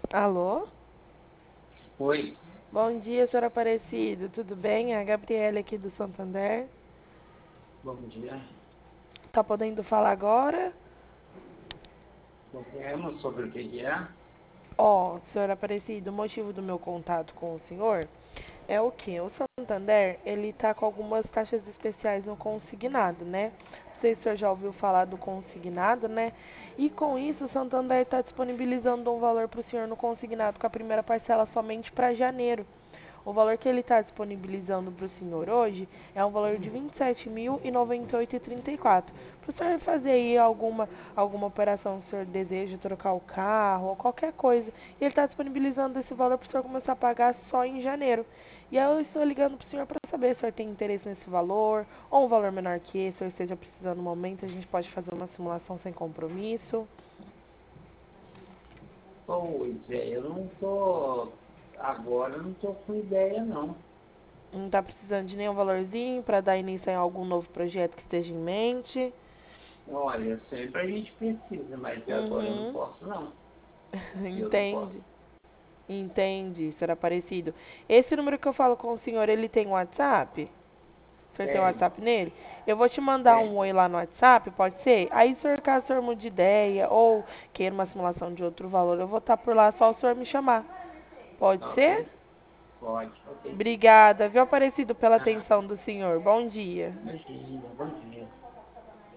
Alô? Oi, Bom dia, senhor Aparecido. Tudo bem? É a Gabriela aqui do Santander. bom dia. Tá podendo falar agora? Podemos sobre o que é? Ó, senhor Aparecido, o motivo do meu contato com o senhor é o que? O Santander, ele tá com algumas taxas especiais no consignado, né? Não sei se o senhor já ouviu falar do consignado, né? E com isso, o Santander está disponibilizando um valor para o senhor no consignado com a primeira parcela somente para janeiro. O valor que ele está disponibilizando para o senhor hoje é um valor de R$ 27.098,34. Para o senhor fazer aí alguma operação, se o senhor deseja trocar o carro ou qualquer coisa, e ele está disponibilizando esse valor para o senhor começar a pagar só em janeiro. E aí eu estou ligando para o senhor para saber se o senhor tem interesse nesse valor, ou um valor menor que esse, ou esteja precisando no momento, a gente pode fazer uma simulação sem compromisso. Pois é, agora eu não tô com ideia não. Não está precisando de nenhum valorzinho para dar início a algum novo projeto que esteja em mente. Olha, sempre a gente precisa, mas agora eu não Uhum. posso não. Eu não Entende? posso. Entende, senhor Aparecido. Esse número que eu falo com o senhor, ele tem WhatsApp? O senhor tem Tem, WhatsApp nele? Eu vou te mandar tem, um oi lá no WhatsApp, pode ser? Aí, senhor, caso o senhor mude de ideia ou queira uma simulação de outro valor, eu vou estar por lá, só o senhor me chamar. Pode ser? ok? Pode, ok. Obrigada, viu, Aparecido, pela Ah, atenção do senhor. Bom dia. imagina, bom dia.